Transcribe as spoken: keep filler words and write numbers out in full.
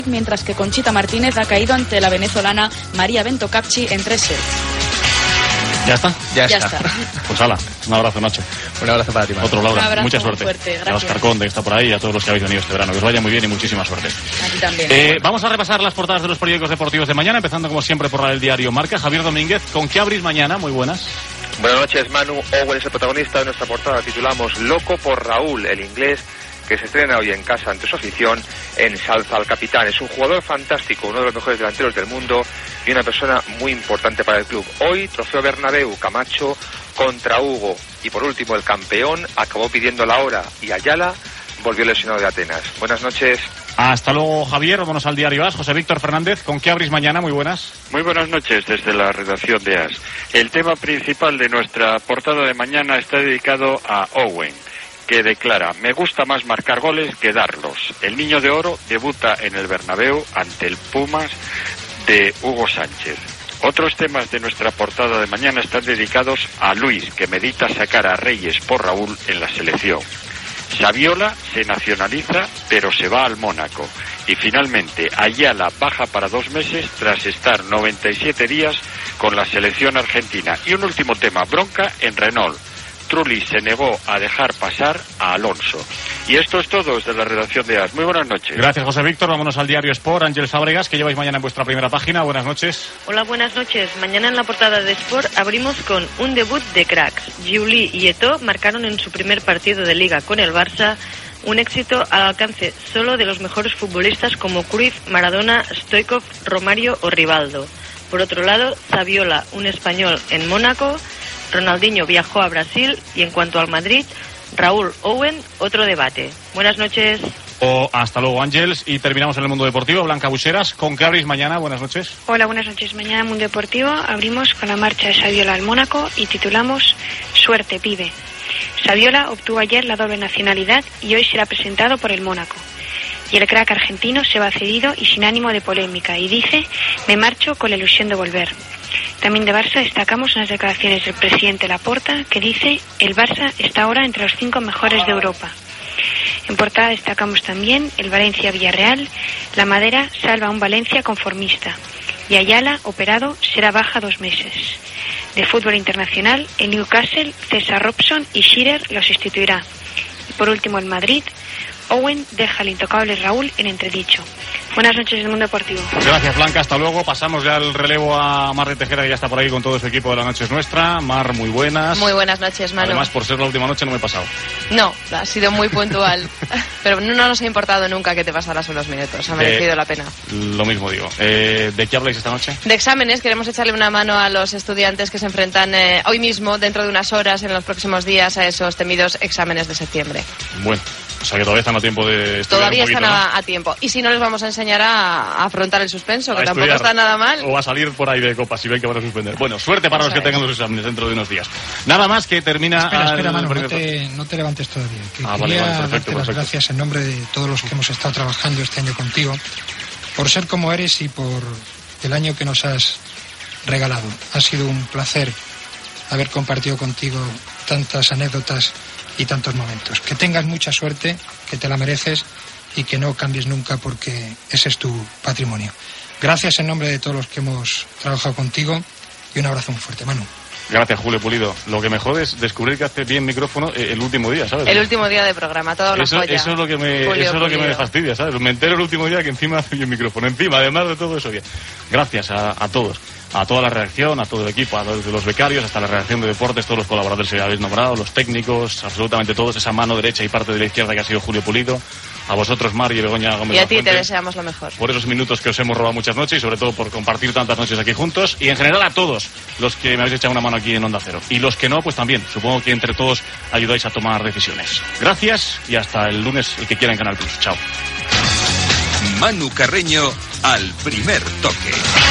mientras que Conchita Martínez ha caído ante la venezolana María Bentocapchi en tres sets. ¿Ya está? Ya, ya está. está. Pues hala, un abrazo, Nacho. Un abrazo para ti, Manu. Otro, Laura. Un abrazo, mucha suerte. fuerte, a Oscar Conde, que está por ahí, y a todos los que habéis venido este verano. Que os vaya muy bien y muchísima suerte. A ti también. Eh, vamos a repasar las portadas de los periódicos deportivos de mañana, empezando como siempre por el diario Marca. Javier Domínguez, ¿con qué abrís mañana? Muy buenas. Buenas noches, Manu. Owen es el protagonista de nuestra portada. Titulamos Loco por Raúl, el inglés que se estrena hoy en casa ante su afición en Salza al Capitán. Es un jugador fantástico, uno de los mejores delanteros del mundo y una persona muy importante para el club. Hoy, Trofeo Bernabéu, Camacho contra Hugo. Y por último, el campeón acabó pidiendo la hora y Ayala volvió lesionado de Atenas. Buenas noches. Hasta luego, Javier. Vámonos al diario A S. José Víctor Fernández, ¿con qué abrís mañana? Muy buenas. Muy buenas noches desde la redacción de A S. El tema principal de nuestra portada de mañana está dedicado a Owen, que declara: me gusta más marcar goles que darlos. El Niño de Oro debuta en el Bernabéu ante el Pumas de Hugo Sánchez. Otros temas de nuestra portada de mañana están dedicados a Luis, que medita sacar a Reyes por Raúl en la selección. Saviola se nacionaliza, pero se va al Mónaco. Y finalmente, Ayala baja para dos meses tras estar noventa y siete días con la selección argentina. Y un último tema, bronca en Renault. Trulli se negó a dejar pasar a Alonso. Y esto es todo desde la redacción de A S. Muy buenas noches. Gracias, José Víctor. Vámonos al diario Sport. Ángel Fábregas, que lleváis mañana en vuestra primera página. Buenas noches. Hola, buenas noches. Mañana en la portada de Sport abrimos con un debut de cracks. Juli y Eto'o marcaron en su primer partido de Liga con el Barça un éxito al alcance solo de los mejores futbolistas como Cruyff, Maradona, Stoichkov, Romario o Rivaldo. Por otro lado, Saviola, un español en Mónaco. Ronaldinho viajó a Brasil y en cuanto al Madrid, Raúl Owen, otro debate. Buenas noches. O hasta luego, Ángeles. Y terminamos en el mundo deportivo. Blanca Bucheras, ¿con qué abrís mañana? Buenas noches. Hola, buenas noches. Mañana en Mundo Deportivo abrimos con la marcha de Saviola al Mónaco y titulamos Suerte, pibe. Saviola obtuvo ayer la doble nacionalidad y hoy será presentado por el Mónaco. Y el crack argentino se va cedido y sin ánimo de polémica y dice: me marcho con la ilusión de volver. También de Barça destacamos unas declaraciones del presidente Laporta que dice: el Barça está ahora entre los cinco mejores de Europa. En portada destacamos también el Valencia-Villarreal. La Madera salva a un Valencia conformista. Y Ayala, operado, será baja dos meses. De fútbol internacional, el Newcastle, César Robson y Shearer lo sustituirá. Y por último, el Madrid, Owen deja al intocable Raúl en entredicho. Buenas noches del Mundo Deportivo. Gracias, Blanca. Hasta luego. Pasamos ya el relevo a Mar de Tejera, que ya está por ahí con todo su equipo de La Noche es Nuestra. Mar, muy buenas. Muy buenas noches, Manu. Además, por ser la última noche no me he pasado. No, ha sido muy puntual. Pero no nos ha importado nunca que te pasaras unos minutos. Ha merecido eh, la pena. Lo mismo digo. Eh, ¿De qué habláis esta noche? De exámenes. Queremos echarle una mano a los estudiantes que se enfrentan eh, hoy mismo, dentro de unas horas, en los próximos días, a esos temidos exámenes de septiembre. Bueno. O sea que todavía están a tiempo de estudiar. Todavía un poquito, están ¿no? a, a tiempo. Y si no, les vamos a enseñar a, a afrontar el suspenso, a que estudiar, tampoco está nada mal. O a salir por ahí de copas si ven que van a suspender. Bueno, suerte para Eso los que es. tengan los exámenes dentro de unos días. Nada más que termina... Espera, espera, el Manu, primer... no, te, no te levantes todavía. Que ah, quería vale, vale, perfecto, darte perfecto. las gracias en nombre de todos los que hemos estado trabajando este año contigo, por ser como eres y por el año que nos has regalado. Ha sido un placer haber compartido contigo tantas anécdotas y tantos momentos. Que tengas mucha suerte, que te la mereces y que no cambies nunca porque ese es tu patrimonio. Gracias en nombre de todos los que hemos trabajado contigo y un abrazo muy fuerte, Manu. Gracias, Julio Pulido. Lo que me jode es descubrir que hace bien micrófono el último día, ¿sabes? El último día de programa, todo una eso, joya. eso es lo que me, Julio eso es lo que Pulido. me fastidia, ¿sabes? Me entero el último día que encima hace bien micrófono. Encima, además de todo eso bien. Gracias a, a todos. A toda la redacción, a todo el equipo, a los, los becarios, hasta la redacción de deportes, todos los colaboradores que habéis nombrado, los técnicos, absolutamente todos, esa mano derecha y parte de la izquierda que ha sido Julio Pulido, a vosotros, Mar y Begoña Gómez. Y a ti Lafuente, te deseamos lo mejor. por esos minutos que os hemos robado muchas noches y sobre todo por compartir tantas noches aquí juntos, y en general a todos los que me habéis echado una mano aquí en Onda Cero. Y los que no, pues también, supongo que entre todos ayudáis a tomar decisiones. Gracias y hasta el lunes, el que quiera en Canal Plus. Chao. Manu Carreño al primer toque.